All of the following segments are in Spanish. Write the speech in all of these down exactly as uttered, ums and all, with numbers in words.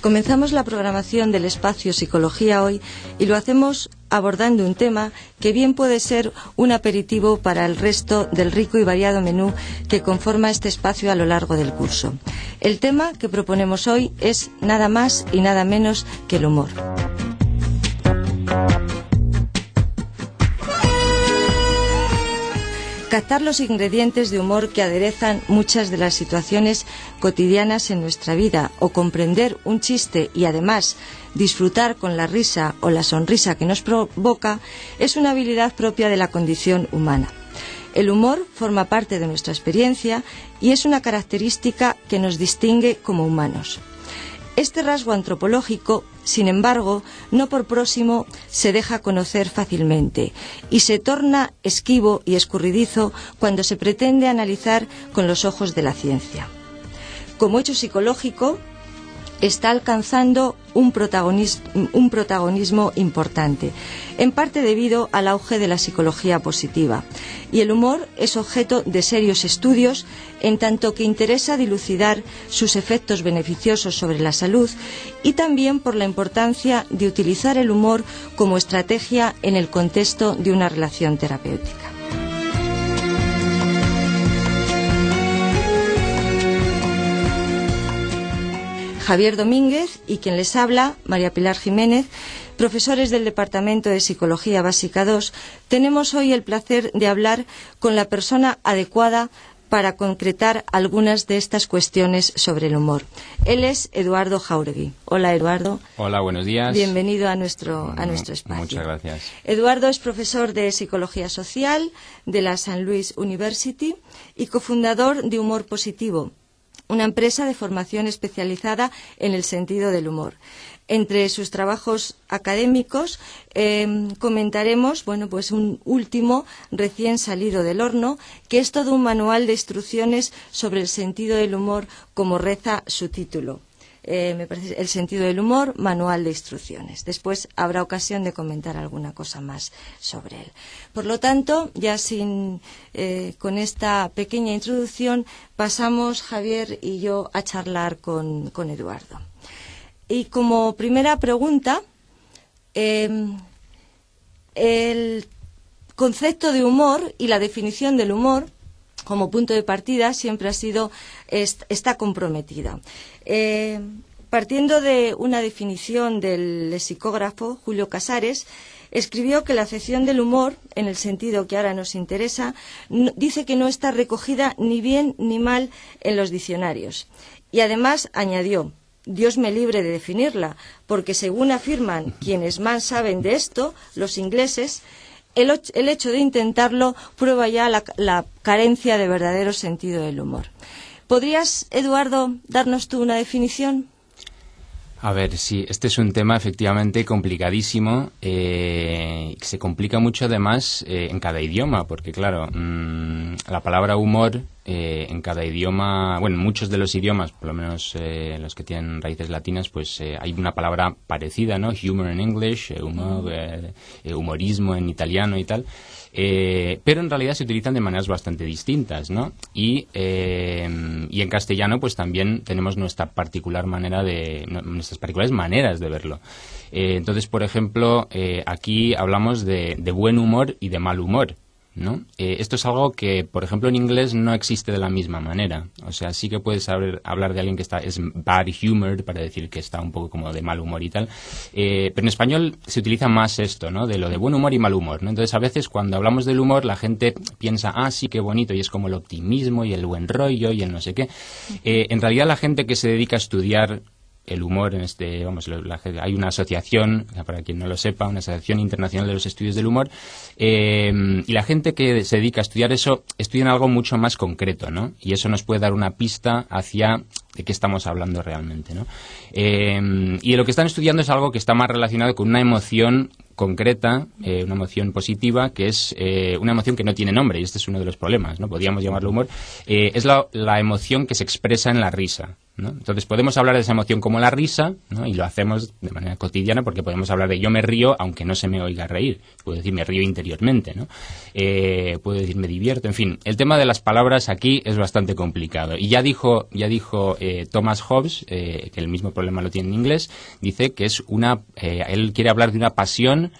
Comenzamos la programación del espacio Psicología Hoy y lo hacemos abordando un tema que bien puede ser un aperitivo para el resto del rico y variado menú que conforma este espacio a lo largo del curso. El tema que proponemos hoy es nada más y nada menos que el humor. Captar los ingredientes de humor que aderezan muchas de las situaciones cotidianas en nuestra vida, o comprender un chiste y además disfrutar con la risa o la sonrisa que nos provoca, es una habilidad propia de la condición humana. El humor forma parte de nuestra experiencia y es una característica que nos distingue como humanos. Este rasgo antropológico, sin embargo, no por próximo se deja conocer fácilmente y se torna esquivo y escurridizo cuando se pretende analizar con los ojos de la ciencia. Como hecho psicológico, está alcanzando un protagonismo, un protagonismo importante, en parte debido al auge de la psicología positiva. Y el humor es objeto de serios estudios, en tanto que interesa dilucidar sus efectos beneficiosos sobre la salud y también por la importancia de utilizar el humor como estrategia en el contexto de una relación terapéutica. Javier Domínguez y quien les habla, María Pilar Jiménez, profesores del Departamento de Psicología Básica dos, tenemos hoy el placer de hablar con la persona adecuada para concretar algunas de estas cuestiones sobre el humor. Él es Eduardo Jáuregui. Hola, Eduardo. Hola, buenos días. Bienvenido a nuestro, a nuestro espacio. Muchas gracias. Eduardo es profesor de Psicología Social de la Saint Louis University y cofundador de Humor Positivo, una empresa de formación especializada en el sentido del humor. Entre sus trabajos académicos eh, comentaremos, bueno, pues un último recién salido del horno, que es todo un manual de instrucciones sobre el sentido del humor, como reza su título. Eh, me parece el sentido del humor, manual de instrucciones. Después habrá ocasión de comentar alguna cosa más sobre él. Por lo tanto, ya sin eh, con esta pequeña introducción, pasamos Javier y yo a charlar con, con Eduardo. Y como primera pregunta, eh, el concepto de humor y la definición del humor como punto de partida siempre ha sido, est, está comprometida. Eh, partiendo de una definición del lexicógrafo Julio Casares, escribió que la acepción del humor, en el sentido que ahora nos interesa, no, dice que no está recogida ni bien ni mal en los diccionarios. Y además añadió: Dios me libre de definirla, porque según afirman quienes más saben de esto, los ingleses, El, el hecho de intentarlo prueba ya la, la carencia de verdadero sentido del humor. ¿Podrías, Eduardo, darnos tú una definición? A ver, sí, este es un tema efectivamente complicadísimo, eh, que se complica mucho además eh, en cada idioma, porque claro, mmm, la palabra humor eh, en cada idioma, bueno, en muchos de los idiomas, por lo menos eh, los que tienen raíces latinas, pues eh, hay una palabra parecida, ¿no? Humor en English, eh, humor, eh, eh, humorismo en italiano y tal. Eh, pero en realidad se utilizan de maneras bastante distintas, ¿no? Y, eh, y en castellano pues también tenemos nuestra particular manera de, nuestras particulares maneras de verlo. Eh, entonces, por ejemplo, eh, aquí hablamos de, de buen humor y de mal humor, ¿no? Eh, esto es algo que, por ejemplo, en inglés no existe de la misma manera. O sea, sí que puedes saber, hablar de alguien que está es bad humored para decir que está un poco como de mal humor y tal. Eh, pero en español se utiliza más esto, ¿no? De lo de buen humor y mal humor, ¿no? Entonces, a veces cuando hablamos del humor, la gente piensa, ah, sí, qué bonito, y es como el optimismo y el buen rollo y el no sé qué. Eh, en realidad, la gente que se dedica a estudiar el humor en este, vamos, la, hay una asociación, para quien no lo sepa, una asociación internacional de los estudios del humor, eh, y la gente que se dedica a estudiar eso estudian algo mucho más concreto, ¿no? Y eso nos puede dar una pista hacia de qué estamos hablando realmente, ¿no? Eh, y lo que están estudiando es algo que está más relacionado con una emoción concreta, eh, una emoción positiva, que es eh, una emoción que no tiene nombre, y este es uno de los problemas, ¿no? Podríamos llamarlo humor. Eh, es la, la emoción que se expresa en la risa, ¿no? Entonces podemos hablar de esa emoción como la risa, ¿no? Y lo hacemos de manera cotidiana porque podemos hablar de yo me río aunque no se me oiga reír. Puedo decir me río interiormente, ¿no? Eh, puedo decir me divierto, en fin. El tema de las palabras aquí es bastante complicado. Y ya dijo, ya dijo eh, Thomas Hobbes, eh, que el mismo problema lo tiene en inglés, dice que es una, eh, él quiere hablar de una pasión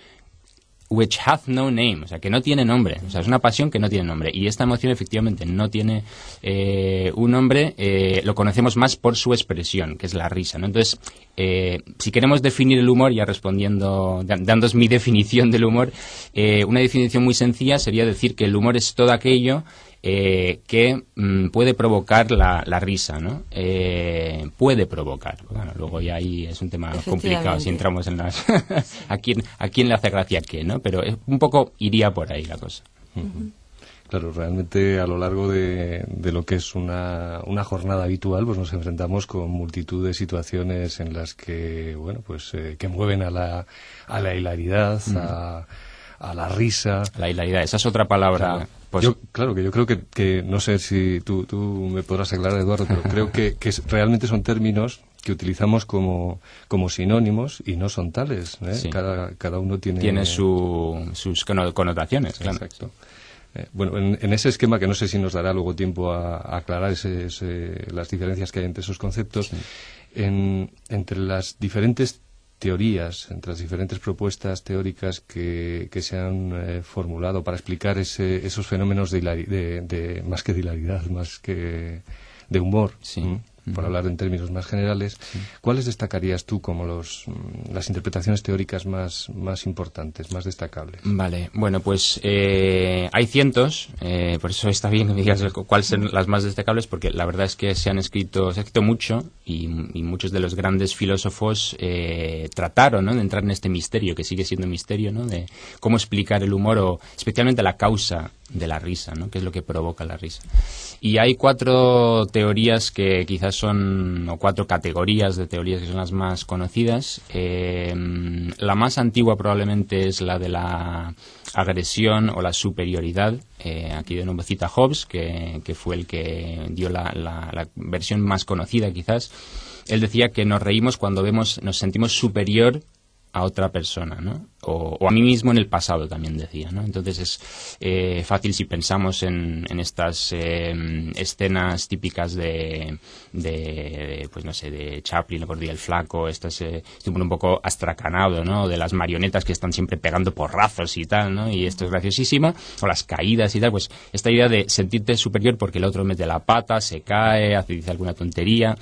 which hath no name, o sea, que no tiene nombre, o sea, es una pasión que no tiene nombre, y esta emoción efectivamente no tiene eh, un nombre, eh, lo conocemos más por su expresión, que es la risa, ¿no? Entonces, eh, si queremos definir el humor, ya respondiendo, dándos mi definición del humor, eh, una definición muy sencilla sería decir que el humor es todo aquello Eh, que mm, puede provocar la, la risa, ¿no? Eh, puede provocar. Bueno, luego ya ahí es un tema complicado si entramos en las... ¿A quién, a quién le hace gracia qué, ¿no? Pero es, un poco iría por ahí la cosa. Uh-huh. Claro, realmente a lo largo de, de lo que es una, una jornada habitual, pues nos enfrentamos con multitud de situaciones en las que, bueno, pues eh, que mueven a la, a la hilaridad, uh-huh. a, a la risa. La hilaridad, esa es otra palabra... Claro. Pues, yo, claro, que yo creo que, que no sé si tú, tú me podrás aclarar, Eduardo, pero creo que, que realmente son términos que utilizamos como, como sinónimos y no son tales, ¿eh? Sí. Cada, cada uno tiene... Tiene su, sus connotaciones, claro. Exacto. Eh, bueno, en, en ese esquema, que no sé si nos dará luego tiempo a, a aclarar ese, ese, las diferencias que hay entre esos conceptos, sí. en, entre las diferentes teorías, entre las diferentes propuestas teóricas que, que se han eh, formulado para explicar ese, esos fenómenos de, hilari, de, de más que de hilaridad, más que de humor, sí. ¿m? Por uh-huh. hablar en términos más generales, sí. ¿Cuáles destacarías tú como los, las interpretaciones teóricas más, más importantes, más destacables? Vale, bueno, pues eh, hay cientos, eh, por eso está bien que me digas cuáles son las más destacables, porque la verdad es que se han escrito, se ha escrito mucho y, y muchos de los grandes filósofos eh, trataron, ¿no?, de entrar en este misterio, que sigue siendo misterio, ¿no?, de cómo explicar el humor o especialmente la causa de la risa, ¿no?, qué es lo que provoca la risa. Y hay cuatro teorías que quizás son, o cuatro categorías de teorías que son las más conocidas. Eh, la más antigua probablemente es la de la agresión o la superioridad. Eh, aquí de nuevo cita Hobbes, que, que fue el que dio la, la, la versión más conocida quizás. Él decía que nos reímos cuando vemos, nos sentimos superior a otra persona, ¿no? O, o a mí mismo en el pasado, también decía, ¿no? Entonces es eh, fácil si pensamos en, en estas eh, escenas típicas de, de, de, pues no sé, de Chaplin, el Gordo y el Flaco, estas, eh, un poco astracanado, ¿no? De las marionetas que están siempre pegando porrazos y tal, ¿no? Y esto es graciosísimo. O las caídas y tal, pues esta idea de sentirte superior porque el otro mete la pata, se cae, hace, dice alguna tontería.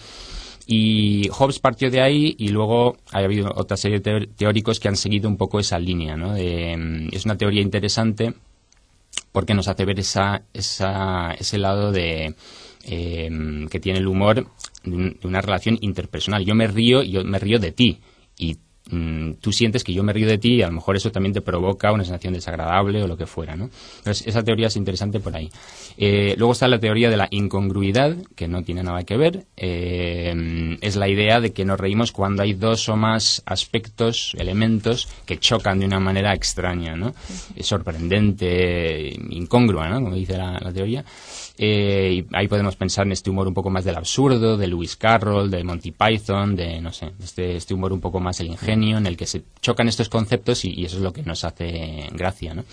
Y Hobbes partió de ahí y luego ha habido otra serie de teóricos que han seguido un poco esa línea, ¿no? De, es una teoría interesante porque nos hace ver esa, esa, ese lado de eh, que tiene el humor de una relación interpersonal. Yo me río y yo me río de ti y mm, tú sientes que yo me río de ti y a lo mejor eso también te provoca una sensación desagradable o lo que fuera, ¿no? Entonces esa teoría es interesante por ahí. Eh, luego está la teoría de la incongruidad, que no tiene nada que ver. Eh, es la idea de que nos reímos cuando hay dos o más aspectos, elementos, que chocan de una manera extraña, ¿no? Es sorprendente, incongrua, ¿no?, como dice la, la teoría. Eh, y ahí podemos pensar en este humor un poco más del absurdo, de Lewis Carroll, de Monty Python, de, no sé, este, este humor un poco más el ingenio, en el que se chocan estos conceptos y, y eso es lo que nos hace gracia, ¿no?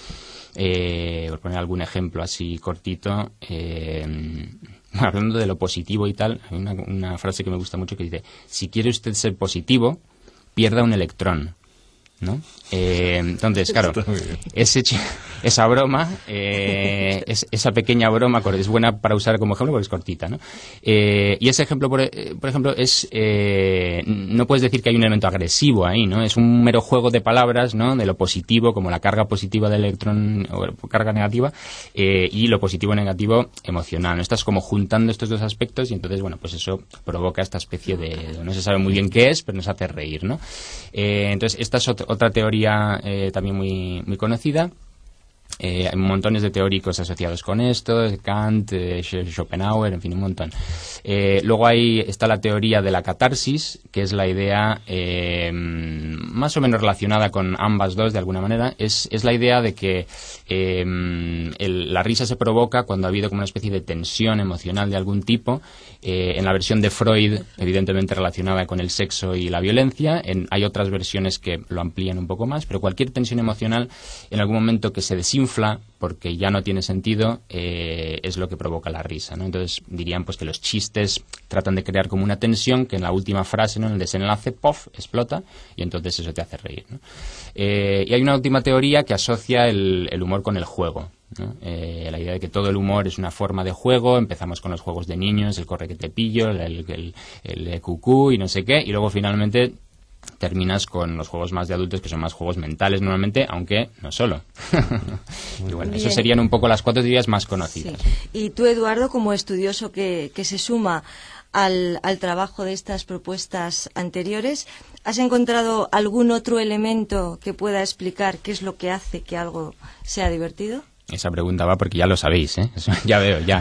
Eh, por poner algún ejemplo así cortito, eh, hablando de lo positivo y tal, hay una, una frase que me gusta mucho que dice: si quiere usted ser positivo, pierda un electrón, ¿no? Eh, entonces, claro, ese ch- esa broma, eh, es, esa pequeña broma es buena para usar como ejemplo porque es cortita, ¿no? Eh, y ese ejemplo, por, por ejemplo, es eh, no puedes decir que hay un elemento agresivo ahí, ¿no? Es un mero juego de palabras, ¿no?, de lo positivo, como la carga positiva del electrón o carga negativa, eh, y lo positivo negativo emocional, ¿no? Estás como juntando estos dos aspectos y entonces, bueno, pues eso provoca esta especie de, no se sabe muy bien qué es, pero nos hace reír, ¿no? Eh, entonces, esta es ot- otra teoría eh, también muy, muy conocida. Eh, hay montones de teóricos asociados con esto, Kant, eh, Schopenhauer, en fin, un montón. Eh, luego ahí está la teoría de la catarsis, que es la idea eh, más o menos relacionada con ambas dos de alguna manera. Es, es la idea de que eh, el, la risa se provoca cuando ha habido como una especie de tensión emocional de algún tipo. Eh, en la versión de Freud, evidentemente relacionada con el sexo y la violencia. En, hay otras versiones que lo amplían un poco más, pero cualquier tensión emocional en algún momento que se desinfla porque ya no tiene sentido, eh, es lo que provoca la risa, ¿no? Entonces dirían pues que los chistes tratan de crear como una tensión que en la última frase, ¿no?, en el desenlace, ¡pof!, explota y entonces eso te hace reír, ¿no? Eh, y hay una última teoría que asocia el, el humor con el juego, ¿no? Eh, la idea de que todo el humor es una forma de juego. Empezamos con los juegos de niños, el corre que te pillo, el, el, el, el, el cucú y no sé qué, y luego finalmente terminas con los juegos más de adultos, que son más juegos mentales normalmente, aunque no solo. Y bueno, eso serían un poco las cuatro teorías más conocidas. Sí. Y tú, Eduardo, como estudioso que, que se suma al, al trabajo de estas propuestas anteriores, ¿has encontrado algún otro elemento que pueda explicar qué es lo que hace que algo sea divertido? Esa pregunta va porque ya lo sabéis, ¿eh? Eso, ya veo, ya.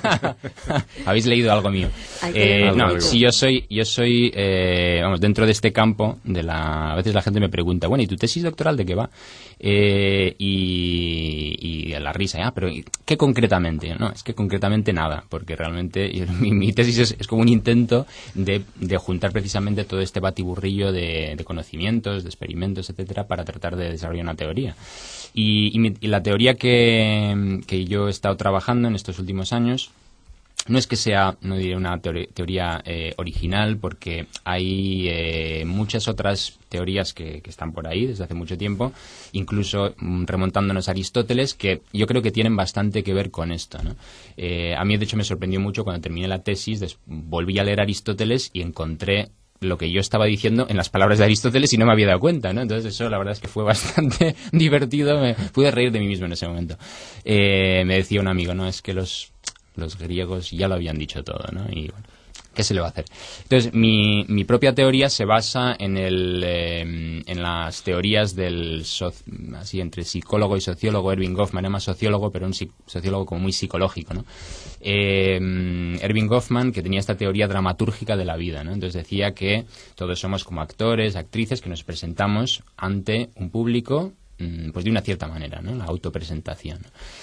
Habéis leído algo mío. Eh, no, si yo soy, yo soy, eh, vamos, dentro de este campo, de la, a veces la gente me pregunta, bueno, ¿y tu tesis doctoral de qué va? Eh, y, y la risa, ah, pero ¿qué concretamente? No, es que concretamente nada, porque realmente mi, mi tesis es, es como un intento de, de juntar precisamente todo este batiburrillo de, de conocimientos, de experimentos, etcétera, para tratar de desarrollar una teoría. Y, y, mi, y la teoría que, que yo he estado trabajando en estos últimos años no es que sea, no diré una teoría, teoría eh, original, porque hay eh, muchas otras teorías que, que están por ahí desde hace mucho tiempo, incluso mm, remontándonos a Aristóteles, que yo creo que tienen bastante que ver con esto, ¿no? Eh, a mí, de hecho, me sorprendió mucho cuando terminé la tesis, des, volví a leer Aristóteles y encontré lo que yo estaba diciendo en las palabras de Aristóteles y no me había dado cuenta, ¿no? Entonces eso la verdad es que fue bastante divertido, me pude reír de mí mismo en ese momento. Eh, me decía un amigo, no, es que los, los griegos ya lo habían dicho todo, ¿no? Y bueno, ¿qué se le va a hacer? Entonces, mi, mi propia teoría se basa en el eh, en las teorías del soci, así entre psicólogo y sociólogo. Erving Goffman era más sociólogo, pero un sociólogo como muy psicológico, ¿no? Eh, Erving Goffman, que tenía esta teoría dramatúrgica de la vida, ¿no? Entonces decía que todos somos como actores, actrices, que nos presentamos ante un público, pues de una cierta manera, ¿no? La autopresentación.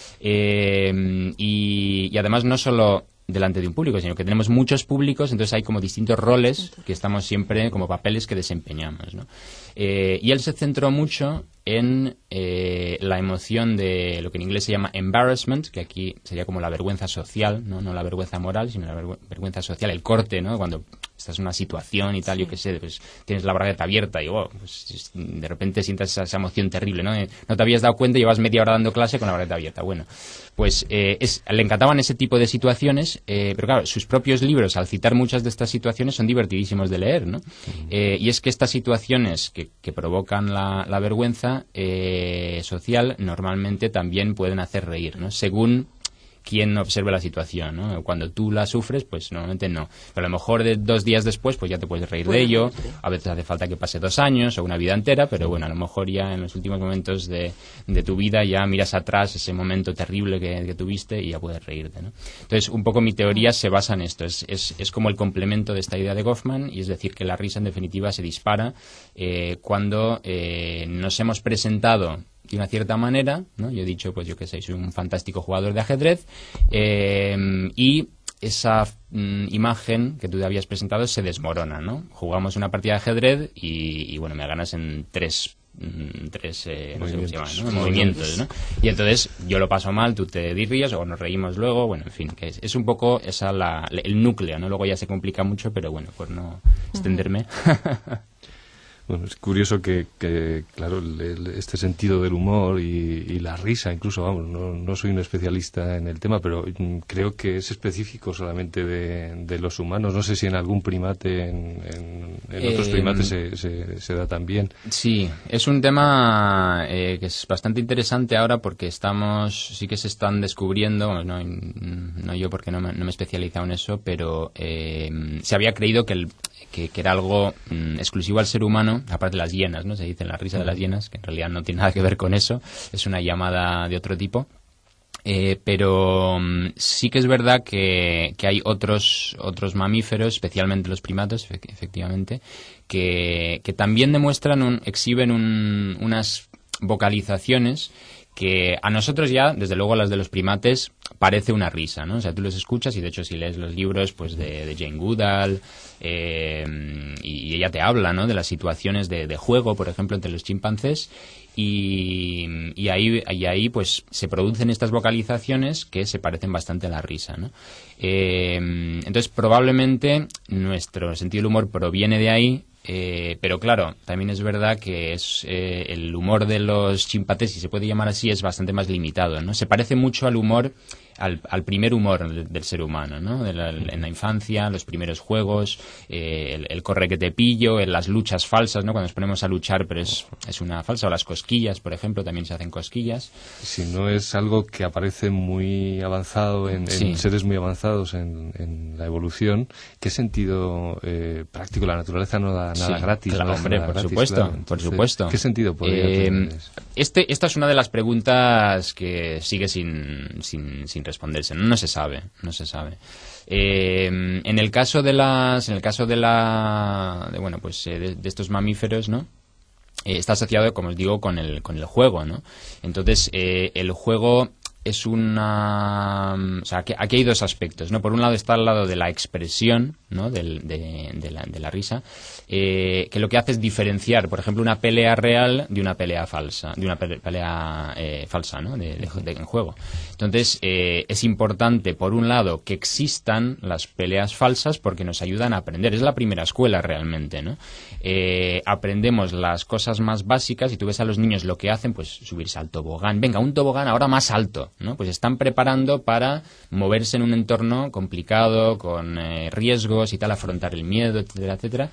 Eh, y, y además no solo delante de un público, sino que tenemos muchos públicos, entonces hay como distintos roles que estamos siempre, como papeles que desempeñamos, ¿no? Eh, y él se centró mucho en eh, la emoción de lo que en inglés se llama embarrassment, que aquí sería como la vergüenza social, no, no la vergüenza moral, sino la vergü- vergüenza social, el corte, ¿no? Cuando estás en una situación y tal, sí. Yo qué sé, pues tienes la bragueta abierta y wow, pues, de repente sientas esa, esa emoción terrible, ¿no? No te habías dado cuenta y llevas media hora dando clase con la bragueta abierta. Bueno, pues eh, es, le encantaban ese tipo de situaciones, eh, pero claro, sus propios libros, al citar muchas de estas situaciones, son divertidísimos de leer, ¿no? Uh-huh. Eh, y es que estas situaciones que, que provocan la, la vergüenza eh, social normalmente también pueden hacer reír, ¿no? Según quien observe la situación, ¿no? Cuando tú la sufres, pues normalmente no. Pero a lo mejor de dos días después, pues ya te puedes reír bueno, de ello. A veces hace falta que pase dos años o una vida entera, pero bueno, a lo mejor ya en los últimos momentos de, de tu vida ya miras atrás ese momento terrible que, que tuviste y ya puedes reírte, ¿no? Entonces, un poco mi teoría se basa en esto. Es, es, es como el complemento de esta idea de Goffman, y es decir, que la risa en definitiva se dispara eh, cuando eh, nos hemos presentado de una cierta manera, ¿no? Yo he dicho, pues yo que sé, soy un fantástico jugador de ajedrez, eh, y esa mm, imagen que tú habías presentado se desmorona, ¿no? Jugamos una partida de ajedrez y, y bueno, me ganas en tres, mm, tres eh, no sé cómo se llama, ¿no? Movimientos, ¿no? Y entonces yo lo paso mal, tú te ríes o nos reímos luego, bueno, en fin, que es, es un poco esa la, el núcleo, ¿no? Luego ya se complica mucho, pero bueno, por no extenderme. Bueno, es curioso que, que claro, el, el, este sentido del humor y, y la risa, incluso, vamos, no, no soy un especialista en el tema, pero mm, creo que es específico solamente de, de los humanos. No sé si en algún primate, en, en, en otros eh, primates se, se, se da también. Sí, es un tema eh, que es bastante interesante ahora porque estamos, sí que se están descubriendo, no, no yo porque no me, no me he especializado en eso, pero eh, se había creído que, el, que, que era algo mm, exclusivo al ser humano humano, aparte de las hienas, ¿no? Se dice la risa de las hienas, que en realidad no tiene nada que ver con eso, es una llamada de otro tipo. Eh, pero um, sí que es verdad que, que hay otros otros mamíferos, especialmente los primates, efectivamente, que, que también demuestran, un, exhiben un, unas vocalizaciones que a nosotros ya, desde luego las de los primates, parece una risa, ¿no? O sea, tú los escuchas y de hecho si lees los libros pues de, de Jane Goodall, eh, y ella te habla, ¿no? De las situaciones de, de juego, por ejemplo, entre los chimpancés. Y, y ahí y ahí pues se producen estas vocalizaciones que se parecen bastante a la risa, ¿no? Eh, entonces probablemente nuestro sentido del humor proviene de ahí, eh, pero claro, también es verdad que es eh, el humor de los chimpancés, si se puede llamar así, es bastante más limitado, ¿no? Se parece mucho al humor, al, al primer humor del, del ser humano, ¿no? De la, en la infancia, los primeros juegos, eh, el, el corre que te pillo, en las luchas falsas, ¿no? Cuando nos ponemos a luchar pero es, es una falsa, o las cosquillas, por ejemplo, también se hacen cosquillas. Si no es algo que aparece muy avanzado, en, sí. en seres muy avanzados en, en la evolución, ¿qué sentido eh, práctico? La naturaleza no da nada sí, gratis. Claro, no hombre, nada por gratis, supuesto, claro. por Entonces, supuesto. ¿qué sentido podría eh, tener eso? Este, esta es una de las preguntas que sigue sin, sin, sin responderse. No, no se sabe, no se sabe. Eh, en el caso de las, en el caso de la, de, bueno, pues eh, de, de estos mamíferos, ¿no? Eh, está asociado, como os digo, con el, con el juego, ¿no? Entonces, eh, el juego es una... O sea, aquí, aquí hay dos aspectos, ¿no? Por un lado está al lado de la expresión, ¿no? Del, de, de, la, de la risa, eh, que lo que hace es diferenciar, por ejemplo, una pelea real de una pelea falsa, de una pelea eh, falsa, ¿no? De, de, de, en juego. Entonces, eh, es importante, por un lado, que existan las peleas falsas porque nos ayudan a aprender. Es la primera escuela realmente, ¿no? Eh, aprendemos las cosas más básicas y tú ves a los niños lo que hacen, pues subirse al tobogán. Venga, un tobogán ahora más alto, ¿no? Pues están preparando para moverse en un entorno complicado, con eh, riesgos y tal, afrontar el miedo, etcétera, etcétera.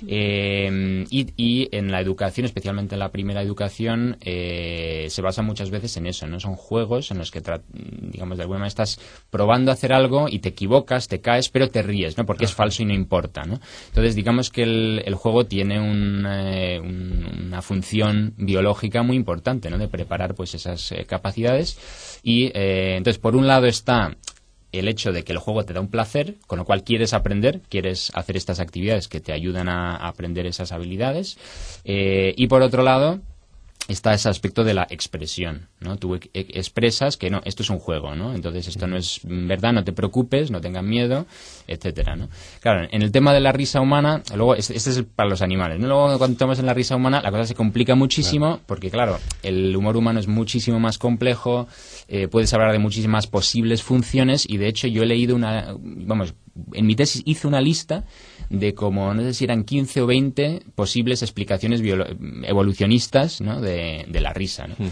Eh, y, y en la educación, especialmente en la primera educación, eh, se basa muchas veces en eso, ¿no? Son juegos en los que, digamos, de alguna manera estás probando a hacer algo y te equivocas, te caes, pero te ríes, ¿no? Porque es falso y no importa, ¿no? Entonces, digamos que el, el juego tiene un, eh, un, una función biológica muy importante, ¿no? De preparar, pues, esas eh, capacidades. Y eh, entonces, por un lado está el hecho de que el juego te da un placer, con lo cual quieres aprender, quieres hacer estas actividades que te ayudan a, a aprender esas habilidades. Eh, y por otro lado está ese aspecto de la expresión, ¿no? Tú e- expresas que no, esto es un juego, ¿no? Entonces esto no es verdad, no te preocupes, no tengas miedo, etcétera, ¿no? Claro, en el tema de la risa humana, luego este, este es para los animales, ¿no? Luego cuando estamos en la risa humana la cosa se complica muchísimo, claro. Porque claro, el humor humano es muchísimo más complejo, eh, puedes hablar de muchísimas posibles funciones y de hecho yo he leído una, vamos, en mi tesis hice una lista de como, no sé si eran quince o veinte posibles explicaciones biolo- evolucionistas, ¿no? de, de la risa, ¿no? Uh-huh.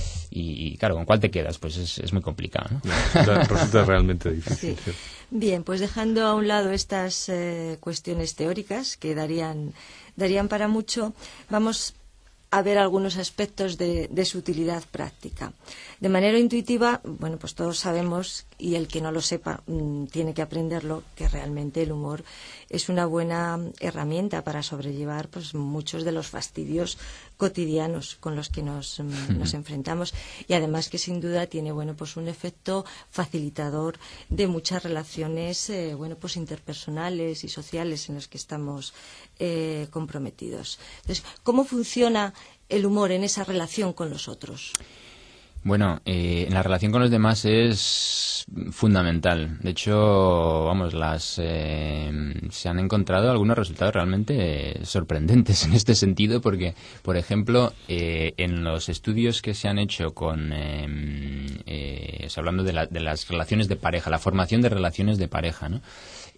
Y, y claro, ¿con cuál te quedas? Pues es, es muy complicado, ¿no? Resulta, resulta realmente difícil. Sí. Bien, pues dejando a un lado estas eh, cuestiones teóricas que darían, darían para mucho, vamos a ver algunos aspectos de, de su utilidad práctica. De manera intuitiva, bueno, pues todos sabemos, y el que no lo sepa mmm, tiene que aprenderlo, que realmente el humor es una buena herramienta para sobrellevar pues muchos de los fastidios cotidianos con los que nos, mmm, nos enfrentamos, y además que sin duda tiene, bueno, pues un efecto facilitador de muchas relaciones, eh, bueno, pues interpersonales y sociales en las que estamos eh, comprometidos. Entonces, ¿cómo funciona el humor en esa relación con los otros? Bueno, eh, en la relación con los demás es fundamental. De hecho, vamos, las eh, se han encontrado algunos resultados realmente sorprendentes en este sentido, porque, por ejemplo, eh, en los estudios que se han hecho con, eh, eh, o sea, hablando de, la, de las relaciones de pareja, la formación de relaciones de pareja, ¿no?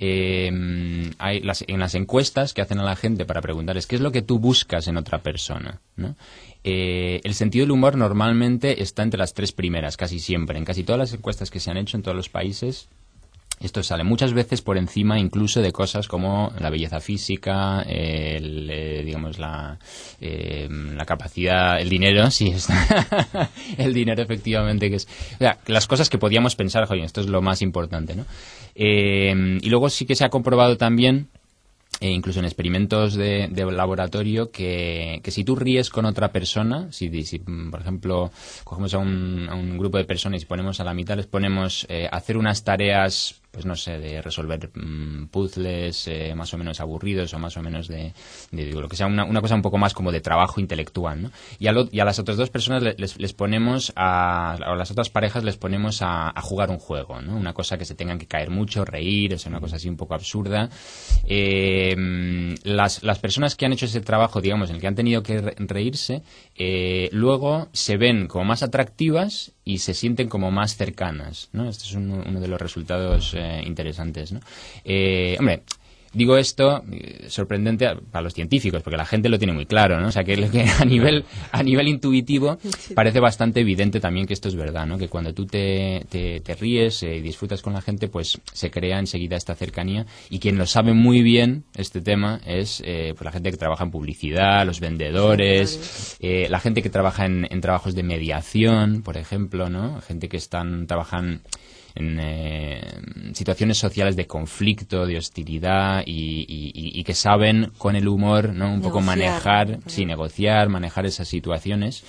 Eh, hay las, en las encuestas que hacen a la gente para preguntarles qué es lo que tú buscas en otra persona, ¿no? Eh, el sentido del humor normalmente está entre las tres primeras, casi siempre. En casi todas las encuestas que se han hecho en todos los países, esto sale muchas veces por encima incluso de cosas como la belleza física, el, eh, digamos la, eh, la capacidad, el dinero, sí, está el dinero efectivamente, que es, o sea, las cosas que podíamos pensar, oye, esto es lo más importante, ¿no? Eh, y luego sí que se ha comprobado también e incluso en experimentos de, de laboratorio, que, que si tú ríes con otra persona, si, si por ejemplo cogemos a un, a un grupo de personas y ponemos a la mitad, les ponemos eh, hacer unas tareas, pues no sé, de resolver mmm, puzzles eh, más o menos aburridos o más o menos de, de digo, lo que sea, una, una cosa un poco más como de trabajo intelectual, ¿no? Y a, lo, y a las otras dos personas les, les ponemos, a, a las otras parejas les ponemos a, a jugar un juego, ¿no? Una cosa que se tengan que caer mucho, reír, o sea, una cosa así un poco absurda. Eh, las, las personas que han hecho ese trabajo, digamos, en el que han tenido que re- reírse, eh, luego se ven como más atractivas y se sienten como más cercanas, ¿no? Este es un, uno de los resultados eh, interesantes, ¿no? Eh, hombre, digo esto eh, sorprendente a, para los científicos, porque la gente lo tiene muy claro, ¿no? O sea, que, que a nivel a nivel intuitivo parece bastante evidente también que esto es verdad, ¿no? Que cuando tú te, te, te ríes y eh, disfrutas con la gente, pues se crea enseguida esta cercanía, y quien lo sabe muy bien este tema es eh, pues la gente que trabaja en publicidad, los vendedores, eh, la gente que trabaja en, en trabajos de mediación, por ejemplo, ¿no? Gente que están trabajan en eh, situaciones sociales de conflicto, de hostilidad y, y, y que saben con el humor, ¿no? Un negociar, poco manejar, sí, negociar, manejar esas situaciones.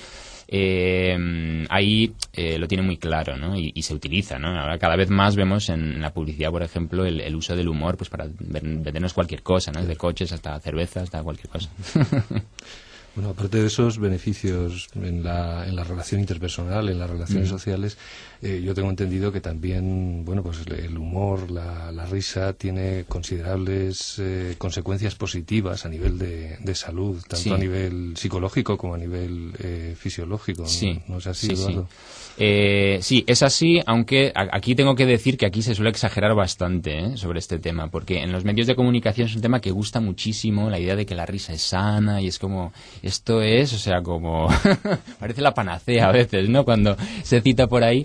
Eh, ahí eh, lo tiene muy claro, ¿no? Y, y se utiliza, ¿no? Ahora cada vez más vemos en, en la publicidad, por ejemplo, el, el uso del humor pues para vendernos cualquier cosa, ¿no? Desde coches hasta cervezas, hasta cualquier cosa. Bueno, aparte de esos beneficios en la, en la relación interpersonal, en las relaciones mm. sociales, eh, yo tengo entendido que también, bueno, pues el humor, la, la risa tiene considerables eh, consecuencias positivas a nivel de, de salud, tanto sí. a nivel psicológico como a nivel eh, fisiológico. ¿No? Sí. ¿No es así, sí, Eduardo? Sí. Eh, sí, es así, aunque aquí tengo que decir que aquí se suele exagerar bastante ¿eh? sobre este tema, porque en los medios de comunicación es un tema que gusta muchísimo, la idea de que la risa es sana, y es como, esto es, o sea, como parece la panacea a veces, ¿no? Cuando se cita por ahí.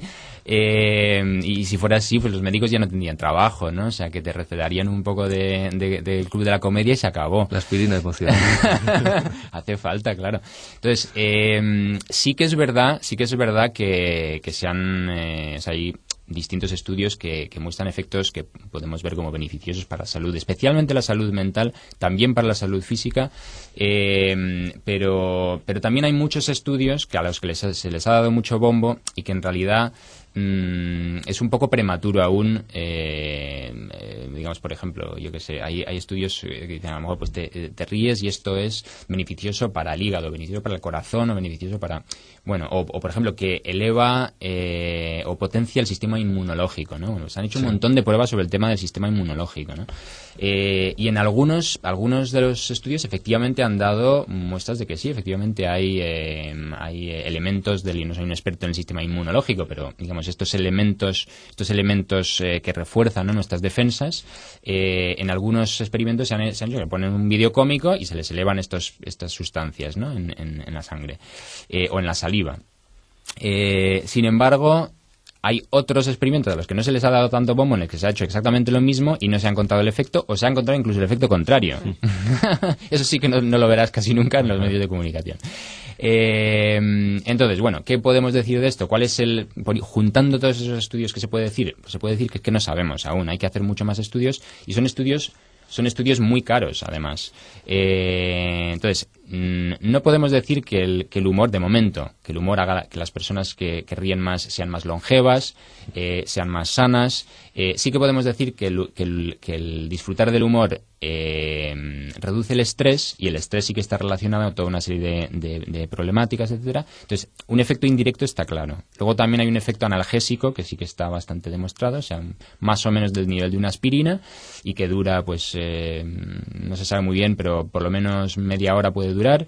Eh, y si fuera así, pues los médicos ya no tendrían trabajo, ¿no? O sea, que te recetarían un poco de, de, del Club de la Comedia y se acabó. La aspirina emocional. Hace falta, claro. Entonces, eh, sí que es verdad, sí que es verdad que, que se han, eh, o sea, hay distintos estudios que, que muestran efectos que podemos ver como beneficiosos para la salud, especialmente la salud mental, también para la salud física, eh, pero, pero también hay muchos estudios que a los que les, se les ha dado mucho bombo y que en realidad Mm, es un poco prematuro aún, eh, eh, digamos, por ejemplo, yo que sé, hay, hay estudios que dicen a lo mejor pues te, te ríes y esto es beneficioso para el hígado, beneficioso para el corazón o beneficioso para, bueno, o, o por ejemplo que eleva eh, o potencia el sistema inmunológico, ¿no? Bueno, se han hecho sí. un montón de pruebas sobre el tema del sistema inmunológico, ¿no? Eh, y en algunos algunos de los estudios efectivamente han dado muestras de que sí, efectivamente hay eh, hay elementos del, no soy un experto en el sistema inmunológico, pero digamos estos elementos estos elementos eh, que refuerzan, ¿no? nuestras defensas, eh, en algunos experimentos se han, se han hecho que ponen un vídeo cómico y se les elevan estos estas sustancias, ¿no? en, en, en la sangre eh, o en la saliva. Eh, sin embargo, hay otros experimentos a los que no se les ha dado tanto bombo en el que se ha hecho exactamente lo mismo y no se ha encontrado el efecto, o se ha encontrado incluso el efecto contrario. Eso sí que no, no lo verás casi nunca en los medios de comunicación. Eh, entonces, bueno, ¿qué podemos decir de esto? ¿Cuál es el, juntando todos esos estudios que se puede decir? Pues se puede decir que, que no sabemos aún, hay que hacer mucho más estudios, y son estudios Son estudios muy caros, además. Eh, entonces, mmm, no podemos decir que el, que el humor, de momento, que el humor haga que las personas que, que ríen más sean más longevas, eh, sean más sanas. Eh, sí que podemos decir que el, que el, que el disfrutar del humor eh, reduce el estrés, y el estrés sí que está relacionado a toda una serie de, de, de problemáticas, etcétera. Entonces, un efecto indirecto está claro. Luego también hay un efecto analgésico que sí que está bastante demostrado, o sea, más o menos del nivel de una aspirina, y que dura, pues, eh, no se sabe muy bien, pero por lo menos media hora puede durar.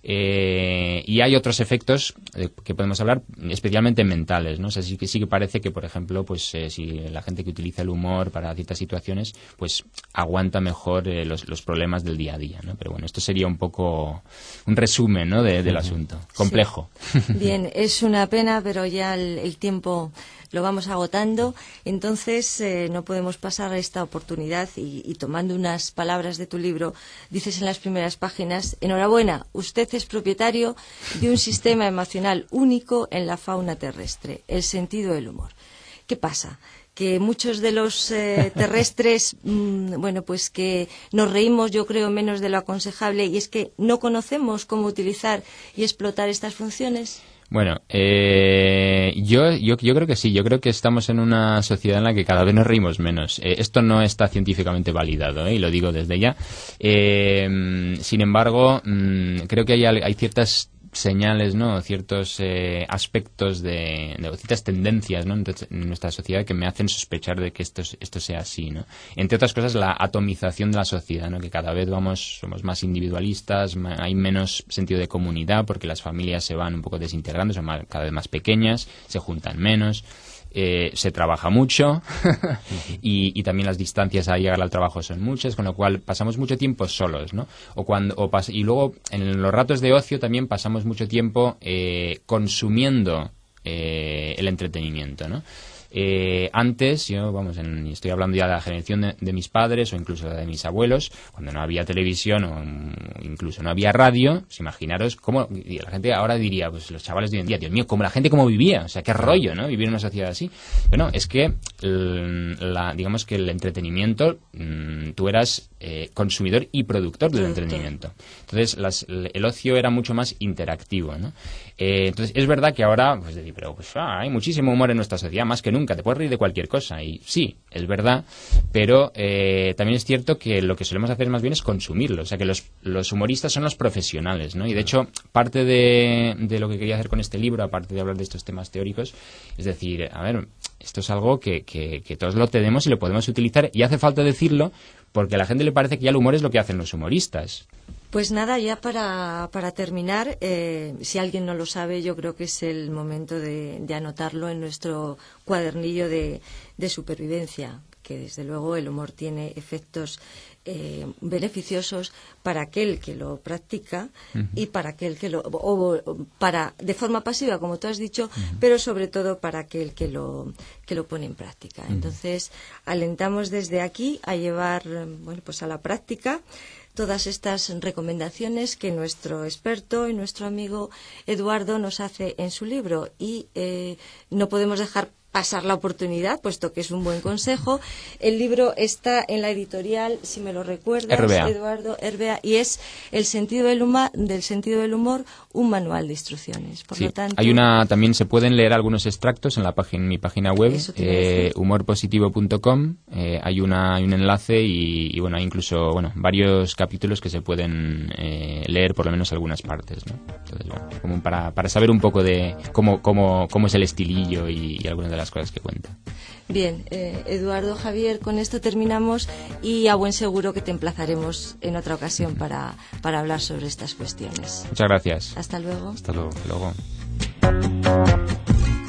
Eh, y hay otros efectos eh, que podemos hablar, especialmente mentales, ¿no? O sea, sí que sí que parece que, por ejemplo, pues eh, si la gente que utiliza el humor para ciertas situaciones, pues aguanta mejor eh, los, los problemas del día a día, ¿no? Pero bueno, esto sería un poco un resumen, ¿no? de, del asunto. Complejo. Sí. Bien, es una pena, pero ya el, el tiempo lo vamos agotando, entonces eh, no podemos pasar esta oportunidad y, y tomando unas palabras de tu libro, dices en las primeras páginas: enhorabuena, usted es propietario de un sistema emocional único en la fauna terrestre, el sentido del humor. ¿Qué pasa? que muchos de los eh, terrestres, mmm, bueno, pues que nos reímos, yo creo, menos de lo aconsejable, y es que no conocemos cómo utilizar y explotar estas funciones? Bueno, eh, yo, yo, yo creo que sí, yo creo que estamos en una sociedad en la que cada vez nos reímos menos. Eh, esto no está científicamente validado, ¿eh? Y lo digo desde ya. Eh, sin embargo, mmm, creo que hay, hay ciertas señales, ¿no? Ciertos eh, aspectos de, de ciertas tendencias, ¿no? en nuestra sociedad que me hacen sospechar de que esto, esto sea así, ¿no? Entre otras cosas, la atomización de la sociedad, ¿no? Que cada vez vamos somos más individualistas, ma, hay menos sentido de comunidad porque las familias se van un poco desintegrando, son más, cada vez más pequeñas, se juntan menos. Eh, se trabaja mucho y, y también las distancias a llegar al trabajo son muchas, con lo cual pasamos mucho tiempo solos, ¿no? O cuando, o pas- y luego en los ratos de ocio también pasamos mucho tiempo eh, consumiendo eh, el entretenimiento, ¿no? Eh, antes, yo, vamos, en, estoy hablando ya de la generación de, de mis padres o incluso de mis abuelos, cuando no había televisión o incluso no había radio, pues imaginaros cómo, y la gente ahora diría, pues los chavales de hoy en día, Dios mío, como la gente cómo vivía, o sea, qué rollo, ¿no? Vivir en una sociedad así. Pero no, es que, la, digamos que el entretenimiento, mmm, tú eras eh, consumidor y productor del entretenimiento. Entonces, las, el ocio era mucho más interactivo, ¿no? Eh, entonces, es verdad que ahora, pues, decir, pero pues, ah, hay muchísimo humor en nuestra sociedad, más que nunca. Te puedes reír de cualquier cosa, y sí, es verdad, pero eh, también es cierto que lo que solemos hacer más bien es consumirlo, o sea que los, los humoristas son los profesionales, ¿no? Y de hecho, parte de, de lo que quería hacer con este libro, aparte de hablar de estos temas teóricos, es decir, a ver, esto es algo que, que, que todos lo tenemos y lo podemos utilizar, y hace falta decirlo porque a la gente le parece que ya el humor es lo que hacen los humoristas. Pues nada, ya para, para terminar, eh, si alguien no lo sabe, yo creo que es el momento de, de anotarlo en nuestro cuadernillo de, de supervivencia, que desde luego el humor tiene efectos eh, beneficiosos para aquel que lo practica uh-huh. y para aquel que lo o, o para de forma pasiva, como tú has dicho, uh-huh. pero sobre todo para aquel que lo que lo pone en práctica. Uh-huh. Entonces, alentamos desde aquí a llevar, bueno, pues a la práctica todas estas recomendaciones que nuestro experto y nuestro amigo Eduardo nos hace en su libro, y eh, no podemos dejar pasar la oportunidad, puesto que es un buen consejo. El libro está en la editorial, si me lo recuerdas, R B A. Eduardo, R B A, y es El sentido del humor, del sentido del humor, un manual de instrucciones. Por sí, lo tanto, hay una, también se pueden leer algunos extractos en la página, en mi página web, eh, humor positivo punto com. Eh, hay una, hay un enlace y, y bueno, hay incluso, bueno, varios capítulos que se pueden eh, leer, por lo menos algunas partes, ¿no? Entonces, bueno, como para, para saber un poco de cómo, cómo, cómo es el estilillo y, y algunas de las cosas que cuenta. Bien, eh, Eduardo, Javier, con esto terminamos, y a buen seguro que te emplazaremos en otra ocasión para, para hablar sobre estas cuestiones. Muchas gracias. Hasta luego. Hasta luego. Hasta luego.